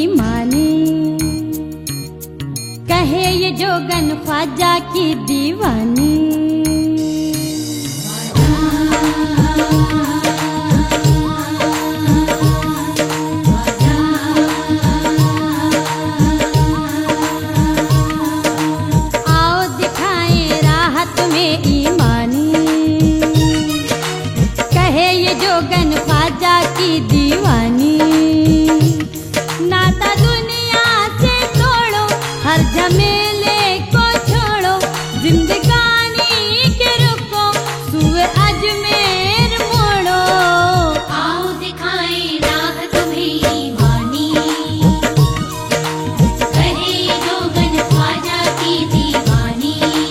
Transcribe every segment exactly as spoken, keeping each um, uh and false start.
ईमानी, कहे ये जोगन ख्वाजा की दीवानी। की दीवानी, नाता दुनिया से तोड़ो, हर झमेले को छोड़ो, जिंदगानी के रुको, सुए अजमेर मोड़ो। आओ दिखाएं राह तुम्हें ईमानी, कहे जोगन ख्वाजा की दीवानी।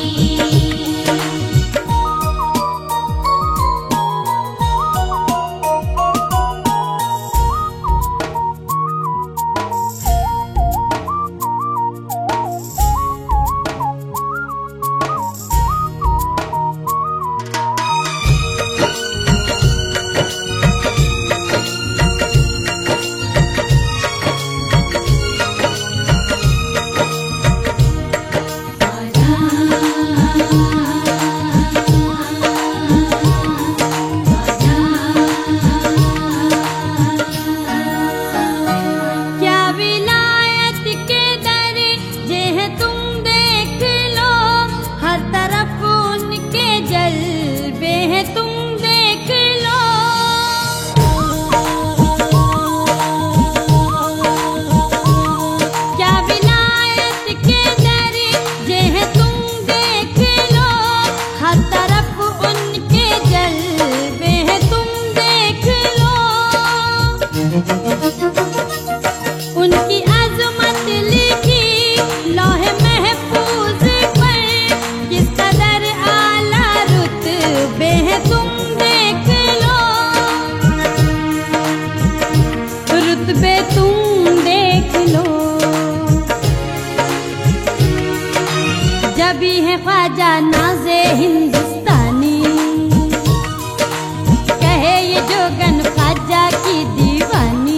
उनकी अज़मत लिखी लौहे महफूज पर, किस कदर आला रुतबे हैं तुम देख लो, रुतबे तुम देख लो। जबी है ख्वाजा नाज़े हिंदुस्तानी, कहे ये जोगन ख्वाजा की दीवानी।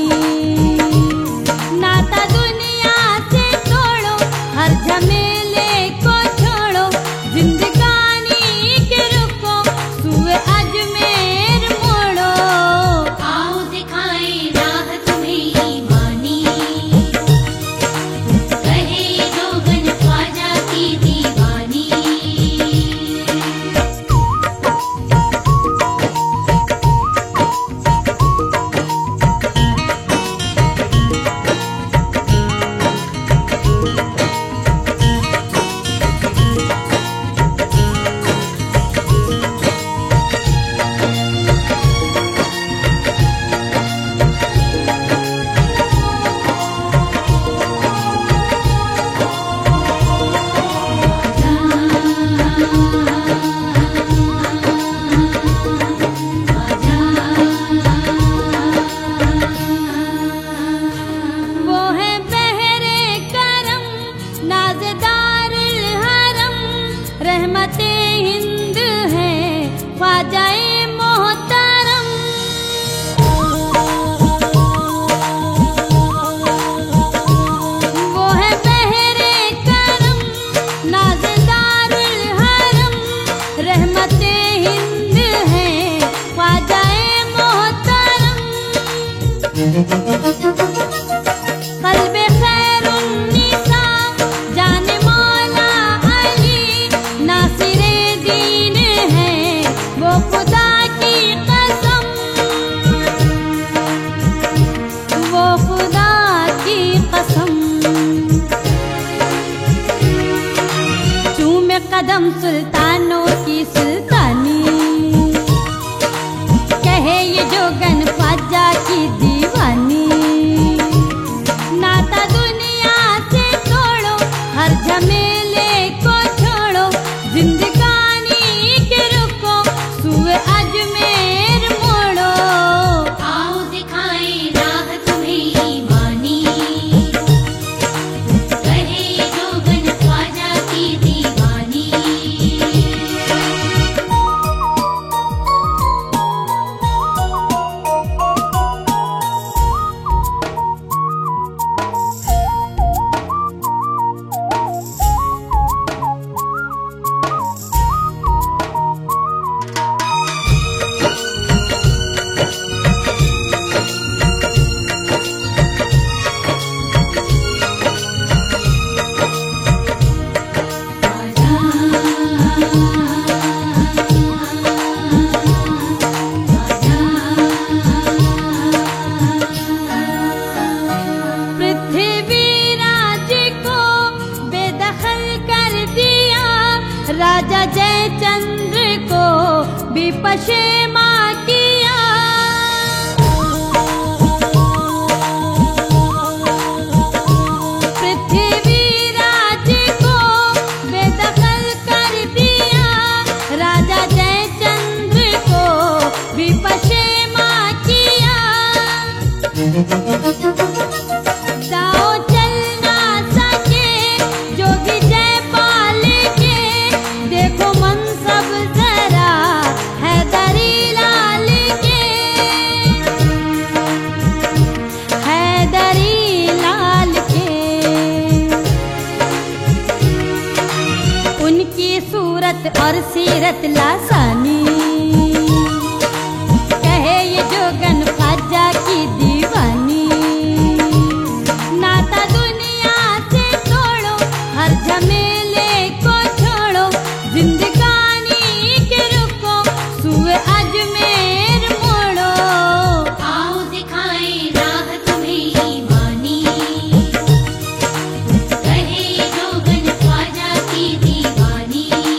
नाता दुनिया से तोड़ो, हर झमेले को छोड़ो, जिंदगानी के रुको, सुए अजमेर मोड़ो। आओ दिखाएं राह तुम्हें ईमानी, कहे जोगन ख्वाजा की दीवानी। रहमते हिंद है ख्वाजाए मोहतरम, वो है बहरे करम, नाज़दारुल हरम। रहमते हिंद है ख्वाजाए मोहतरम, क़ल्बे खैरुन्निसा जाने मौला अली, नासिरे दीन है वो खुदा की कसम, वो खुदा की कसम। चूमे कदम सुल्तानों की सुल्तानी, कहे ये जोगन ख्वाजा की दीवानी। नाता दुनिया से तोड़ो, हर झमेले को छोड़ो, जिंदगानी के रुको, सुए अजमेर मोड़ो। आओ दिखाएं राह तुम्हें ईमानी, कहे जोगन ख्वाजा की दीवानी। विपशेमा किया। पृथ्वीराज को बेदखल कर दिया, राजा जयचंद्र को विपशेमा किया। दाव चल ना सके जोगी जयपाल के, देखो मनसब जरा हैदरी लाल के, हैदरी लाल के। उनकी सूरत और सीरत लासानी, कहे ये जोगन ख्वाजा की दीवानी। नाता दुनिया से तोड़ो, हर झमेले को छोड़ो, जिंदगानी के रुको सुए अजमेर मोड़ो। आओ दिखाएं राह तुम्हें ईमानी, कहे जोगन ख्वाजा की दीवानी।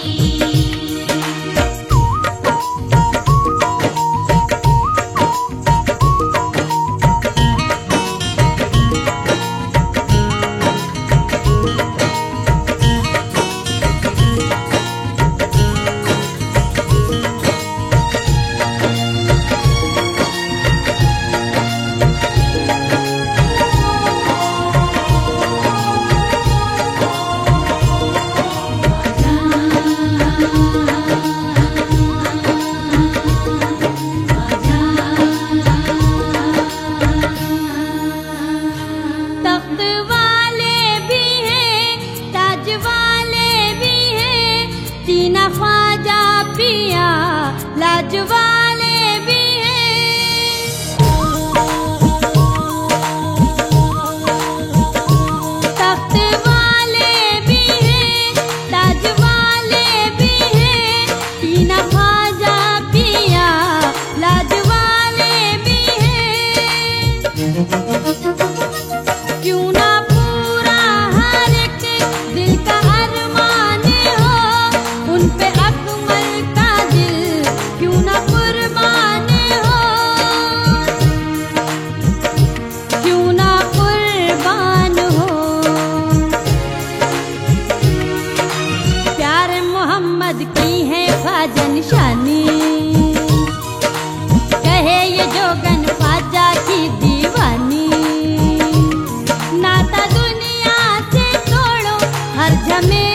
तख्त वाले भी हैं, ताज वाले भी हैं, तीना ख्वाजा पिया लाज वाले भी हैं। तख्त वाले भी हैं, ताज वाले भी हैं, तीना ख्वाजा पिया लाज वाले भी हैं। क्यों ना पूरा हर एक दिल का अरमान हो, उन पे अकमल का दिल क्यों ना कुर्बान हो, क्यों ना कुर्बान हो। प्यारे मोहम्मद की है ख्वाजा निशानी, कहे ये जोगन ख्वाजा की दीवानी। नाता दुनिया से तोड़ो, हर झमेले